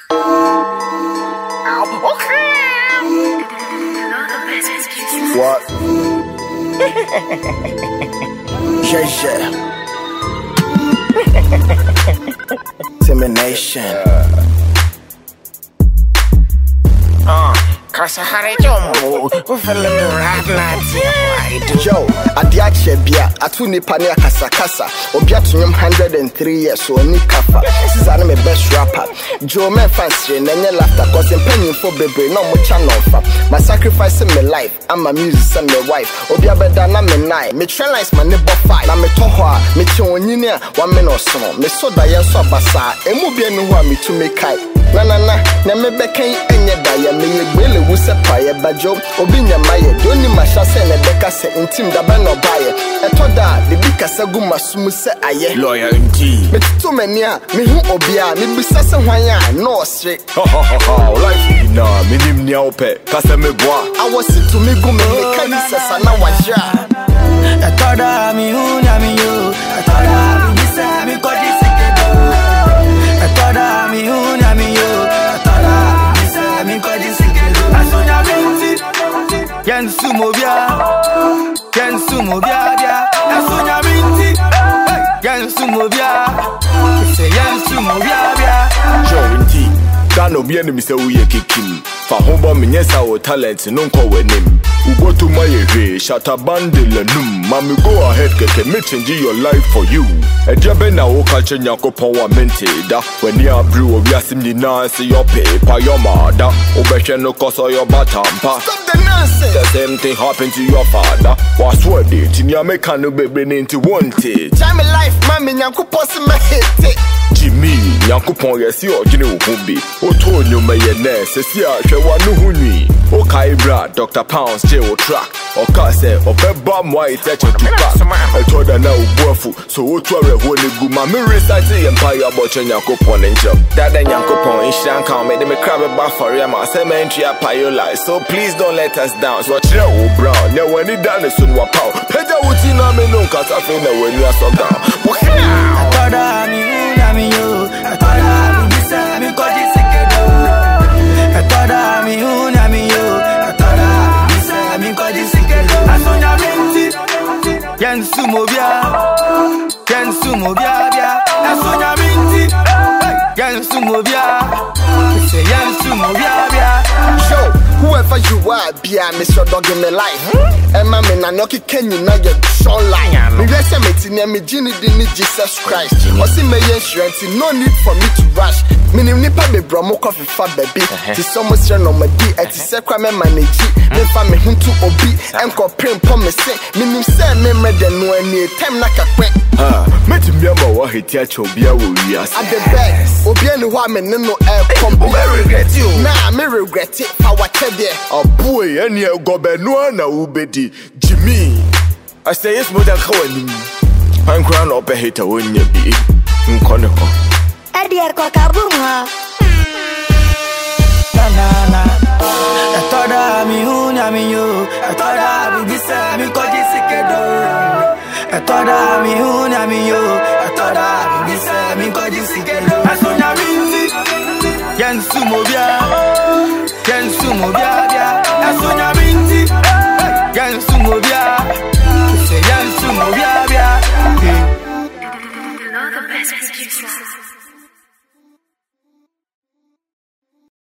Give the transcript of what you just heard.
What? Yeah. Termination. Cause I had a jumbo who fell in the right line. Yo, Adiache Bia, Atuni Pania Casa, Obiatum 103 years, so any kafa. This is anime best rapper. Joe man fancy, and then laughter, cause I'm penny for baby, no much channel. My sacrificing my life, I'm a musician, my wife. Obia Bedana, me night, me train my neighbor fight. I'm a tohua, me choninia, 1 minute or so. Me so that so basa, and Mubian who are me to make kite. Na me bekan enye daya me ye gbele wu se paye bajo obi nyamaye doni masha se ne beka se intim da ba no baye etoda de bi kasa gu masum se aye lawyer nti me to mani a me hu obi a me bisa se hwan a no osre life na minim nia ope kasa me boa awose to me gu me kani sesa na wajra etoda mi hu na mi yo etoda mi bisa mi kodi sekedo etoda mi hu na mi yo Yensu mobia dia Asonya minti Yensu mobia Say yensu mobia bia Joe inti Dano bi enemy say we kikim fa hombo me nyesa o talent no nko wanim ugo to my hwe shatter bundle num mami go ahead keke me change your life for you e dia be na wo ka che Yakopon wa mente da when you brew obi asim ni na say your paper your mother obehwe no koso your batampa stop the nonsense the same thing happened to your father was what it in your make no baby into wanted jam my life mami Yakopon se me hit Jimmy Yakopon yesi ogine wo hu bi o to nyoma ye na sesi a hwe wa no hu nwi o kai bra Dr. Pounds je wo track o ka se o be ba mo ite che tupa e to da na obuafu so o to re ho ne gu ma me recite empire bo che Yakopon njem dada Yakopon inshan kan me de me crab ba for ya ma se me entry apayola so please don't let us down so chire wo brown ne wani dan so no pa peja wuti na me no kasa fe na wani aso down atoda mi yo atoda mi bisa mi kodi sekedo atoda mi una mi yo atoda mi bisa mi kodi sekedo asonya minti yensu mobia bia asonya minti yensu mobia say yensu mobia bia show whoever you are bia Mr. Dog in my life Emma me na no kikenyi na ye show line me rese metini me gini di ni Jesus Christ o si me insurance no need for me to rush minim nipa be bromo coffee fa baby ti somo sre no madi ati se kwa me manage me fa me huntu obi enko prempo me se minim se me mede no ani time na kakwe metimi ama wa heti a chobia wo wiase at the best obi ani ho me ne no come regret you na me regret it fa wa chede boy any go be no na ubedi Jimmy I say yes more than kawani an crown up a hater when you be nkono ko Adier ko kabuma na atoda mi una mi yo atoda mi bisa mi kodi sekedo atoda mi una mi yo atoda mi bisa mi kodi sekedo asonya minti yensu mobia bia asonya minti yensu mobia say yensu mobia bia the best excuses.